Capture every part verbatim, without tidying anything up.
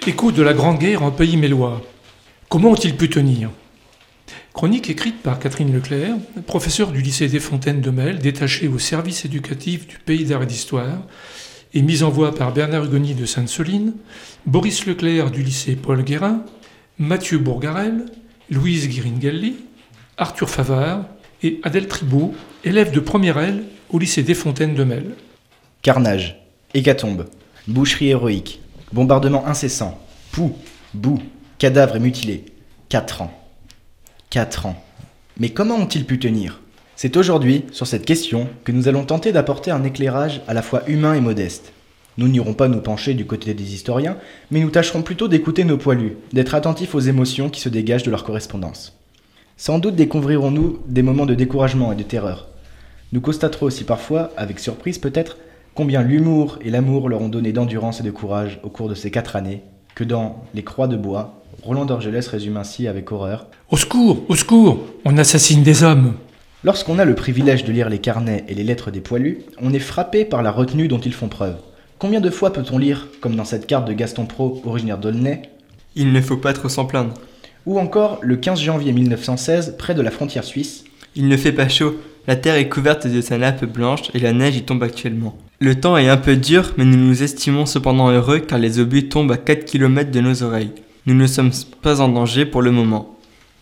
Écho de la Grande Guerre en pays mélois. Comment ont-ils pu tenir ? Chronique écrite par Catherine Leclerc, professeure du lycée des Fontaines de Mel, détachée au service éducatif du Pays d'Art et d'Histoire, et mise en voix par Bernard Hugoni de Sainte-Soline, Boris Leclerc du lycée Paul Guérin, Mathieu Bourgarel, Louise Guiringalli, Arthur Favard et Adèle Tribault, élève de première L au lycée des Fontaines de Mel. Carnage, hécatombe, boucherie héroïque, bombardement incessant, poux, boue, cadavres et mutilés. Quatre ans. Quatre ans. Mais comment ont-ils pu tenir ? C'est aujourd'hui, sur cette question, que nous allons tenter d'apporter un éclairage à la fois humain et modeste. Nous n'irons pas nous pencher du côté des historiens, mais nous tâcherons plutôt d'écouter nos poilus, d'être attentifs aux émotions qui se dégagent de leur correspondance. Sans doute découvrirons-nous des moments de découragement et de terreur. Nous constaterons aussi parfois, avec surprise peut-être, combien l'humour et l'amour leur ont donné d'endurance et de courage au cours de ces quatre années, que dans Les Croix de bois, Roland d'Orgelès résume ainsi avec horreur « Au secours, au secours, on assassine des hommes !» Lorsqu'on a le privilège de lire les carnets et les lettres des poilus, on est frappé par la retenue dont ils font preuve. Combien de fois peut-on lire, comme dans cette carte de Gaston Pro, originaire d'Aulnay, « Il ne faut pas trop s'en plaindre ». Ou encore, le quinze janvier mille neuf cent seize, près de la frontière suisse, « Il ne fait pas chaud, la terre est couverte de sa nappe blanche et la neige y tombe actuellement. Le temps est un peu dur, mais nous nous estimons cependant heureux car les obus tombent à quatre kilomètres de nos oreilles. Nous ne sommes pas en danger pour le moment. »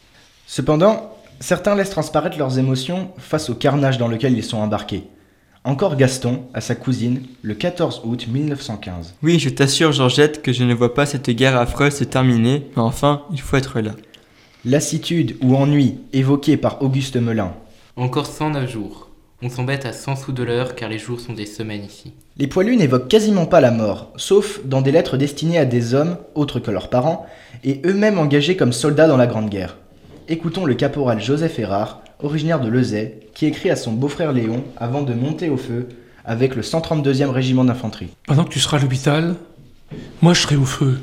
Cependant, certains laissent transparaître leurs émotions face au carnage dans lequel ils sont embarqués. Encore Gaston, à sa cousine, le quatorze août mille neuf cent quinze. « Oui, je t'assure, Georgette, que je ne vois pas cette guerre affreuse se terminer, mais enfin, il faut être là. » Lassitude ou ennui évoqué par Auguste Melin. « Encore cent neuf jours. On s'embête à cent sous de l'heure car les jours sont des semaines ici. » Les poilus n'évoquent quasiment pas la mort, sauf dans des lettres destinées à des hommes, autres que leurs parents, et eux-mêmes engagés comme soldats dans la Grande Guerre. Écoutons le caporal Joseph Erard, originaire de Lezay, qui écrit à son beau-frère Léon avant de monter au feu avec le cent trente-deuxième régiment d'infanterie. « Pendant que tu seras à l'hôpital, moi je serai au feu.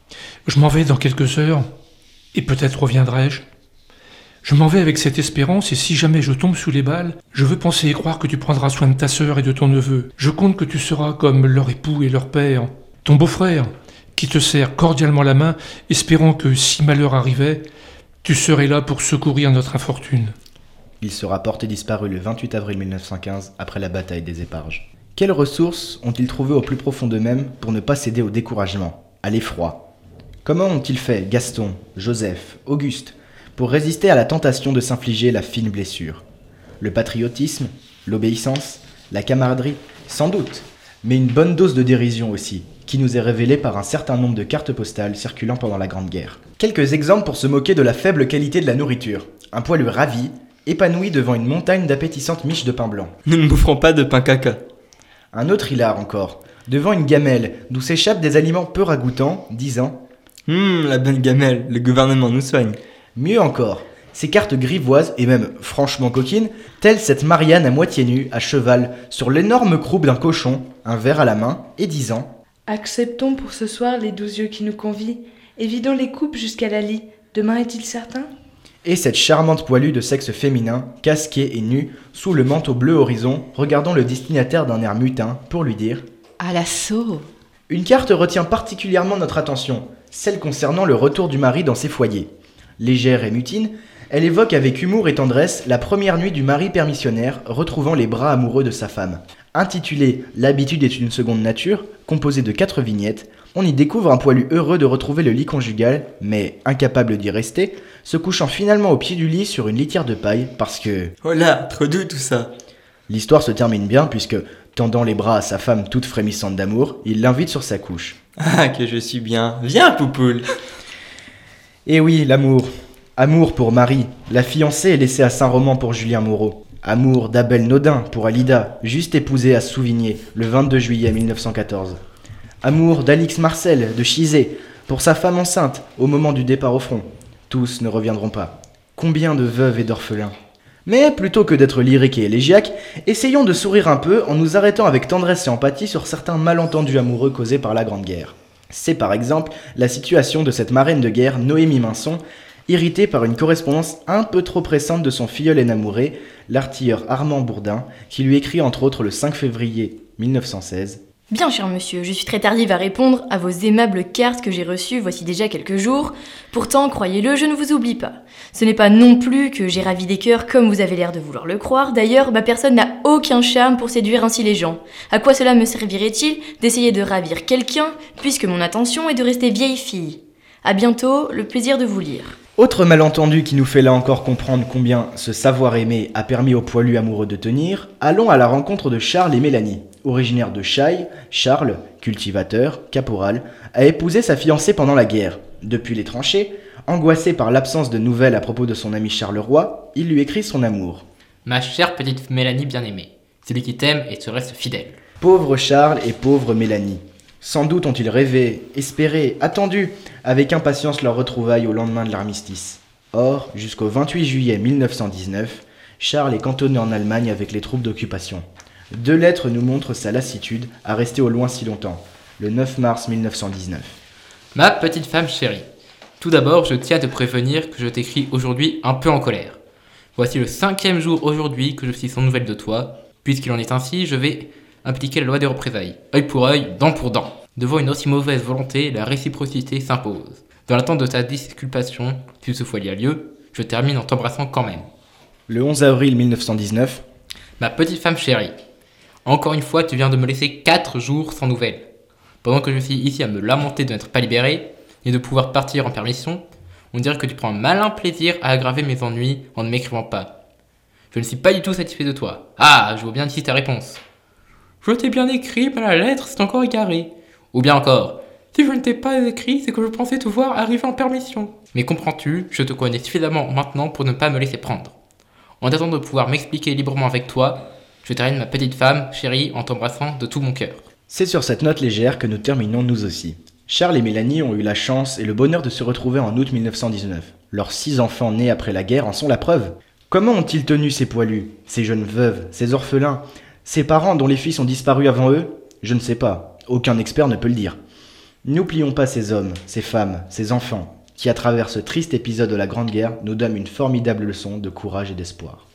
Je m'en vais dans quelques heures, et peut-être reviendrai-je. Je m'en vais avec cette espérance, et si jamais je tombe sous les balles, je veux penser et croire que tu prendras soin de ta sœur et de ton neveu. Je compte que tu seras comme leur époux et leur père, ton beau-frère, qui te serre cordialement la main, espérant que, si malheur arrivait, tu serais là pour secourir notre infortune. » Il sera porté disparu le vingt-huit avril mille neuf cent quinze, après la bataille des Éparges. Quelles ressources ont-ils trouvé au plus profond d'eux-mêmes pour ne pas céder au découragement, à l'effroi ? Comment ont-ils fait, Gaston, Joseph, Auguste, pour résister à la tentation de s'infliger la fine blessure ? Le patriotisme, l'obéissance, la camaraderie, sans doute, mais une bonne dose de dérision aussi, qui nous est révélée par un certain nombre de cartes postales circulant pendant la Grande Guerre. Quelques exemples pour se moquer de la faible qualité de la nourriture. Un poilu ravi, épanoui devant une montagne d'appétissantes miches de pain blanc. Nous ne boufferons pas de pain caca. Un autre hilar encore, devant une gamelle d'où s'échappent des aliments peu ragoûtants, disant « Hum, la bonne gamelle, le gouvernement nous soigne. » Mieux encore, ces cartes grivoises et même franchement coquines, telles cette Marianne à moitié nue, à cheval, sur l'énorme croupe d'un cochon, un verre à la main, et disant « Acceptons pour ce soir les douze yeux qui nous convient, et vidons les coupes jusqu'à la lie. Demain est-il certain ?» Et cette charmante poilue de sexe féminin, casquée et nue, sous le manteau bleu horizon, regardant le destinataire d'un air mutin, pour lui dire « À l'assaut !» Une carte retient particulièrement notre attention, celle concernant le retour du mari dans ses foyers. Légère et mutine, elle évoque avec humour et tendresse la première nuit du mari permissionnaire retrouvant les bras amoureux de sa femme. Intitulée « L'habitude est une seconde nature », composée de quatre vignettes, on y découvre un poilu heureux de retrouver le lit conjugal, mais incapable d'y rester, se couchant finalement au pied du lit sur une litière de paille parce que... Oh là, trop doux tout ça. L'histoire se termine bien puisque, tendant les bras à sa femme toute frémissante d'amour, il l'invite sur sa couche. Ah, que je suis bien. Viens, Poupoule. Et oui, l'amour. Amour pour Marie, la fiancée est laissée à Saint-Roman pour Julien Moreau. Amour d'Abel Naudin pour Alida, juste épousée à Souvigné, le vingt-deux juillet mille neuf cent quatorze. Amour d'Alix Marcel de Chizé pour sa femme enceinte au moment du départ au front. Tous ne reviendront pas. Combien de veuves et d'orphelins. Mais plutôt que d'être lyrique et élégiaque, essayons de sourire un peu en nous arrêtant avec tendresse et empathie sur certains malentendus amoureux causés par la Grande Guerre. C'est par exemple la situation de cette marraine de guerre Noémie Minson, irritée par une correspondance un peu trop pressante de son filleul énamouré, l'artilleur Armand Bourdin, qui lui écrit entre autres le cinq février mille neuf cent seize Bien, cher monsieur, je suis très tardive à répondre à vos aimables cartes que j'ai reçues voici déjà quelques jours. Pourtant, croyez-le, je ne vous oublie pas. Ce n'est pas non plus que j'ai ravi des cœurs comme vous avez l'air de vouloir le croire. D'ailleurs, ma personne n'a aucun charme pour séduire ainsi les gens. À quoi cela me servirait-il d'essayer de ravir quelqu'un, puisque mon intention est de rester vieille fille. À bientôt, le plaisir de vous lire. Autre malentendu qui nous fait là encore comprendre combien ce savoir-aimer a permis aux poilus amoureux de tenir, allons à la rencontre de Charles et Mélanie. Originaire de Chailles, Charles, cultivateur, caporal, a épousé sa fiancée pendant la guerre. Depuis les tranchées, angoissé par l'absence de nouvelles à propos de son ami Charleroi, il lui écrit son amour. Ma chère petite Mélanie bien-aimée, celui qui t'aime et te reste fidèle. Pauvre Charles et pauvre Mélanie. Sans doute ont-ils rêvé, espéré, attendu avec impatience leur retrouvaille au lendemain de l'armistice. Or, jusqu'au vingt-huit juillet mille neuf cent dix-neuf, Charles est cantonné en Allemagne avec les troupes d'occupation. Deux lettres nous montrent sa lassitude à rester au loin si longtemps, le neuf mars mille neuf cent dix-neuf. Ma petite femme chérie, tout d'abord, je tiens à te prévenir que je t'écris aujourd'hui un peu en colère. Voici le cinquième jour aujourd'hui que je suis sans nouvelles de toi. Puisqu'il en est ainsi, je vais appliquer la loi des représailles. Œil pour œil, dent pour dent. Devant une aussi mauvaise volonté, la réciprocité s'impose. Dans l'attente de ta disculpation, si toutefois il y a lieu, je termine en t'embrassant quand même. Le onze avril mille neuf cent dix-neuf. Ma petite femme chérie, encore une fois, tu viens de me laisser quatre jours sans nouvelles. Pendant que je suis ici à me lamenter de n'être pas libéré, et de pouvoir partir en permission, on dirait que tu prends un malin plaisir à aggraver mes ennuis en ne m'écrivant pas. Je ne suis pas du tout satisfait de toi. Ah, je vois bien ici ta réponse. Je t'ai bien écrit, mais la lettre s'est encore égarée. Ou bien encore, si je ne t'ai pas écrit, c'est que je pensais te voir arriver en permission. Mais comprends-tu, je te connais suffisamment maintenant pour ne pas me laisser prendre. En attendant de pouvoir m'expliquer librement avec toi, je termine ma petite femme, chérie, en t'embrassant de tout mon cœur. C'est sur cette note légère que nous terminons nous aussi. Charles et Mélanie ont eu la chance et le bonheur de se retrouver en août mille neuf cent dix-neuf. Leurs six enfants nés après la guerre en sont la preuve. Comment ont-ils tenu ces poilus, ces jeunes veuves, ces orphelins, ces parents dont les filles sont disparus avant eux? Je ne sais pas, aucun expert ne peut le dire. N'oublions pas ces hommes, ces femmes, ces enfants, qui à travers ce triste épisode de la Grande Guerre nous donnent une formidable leçon de courage et d'espoir.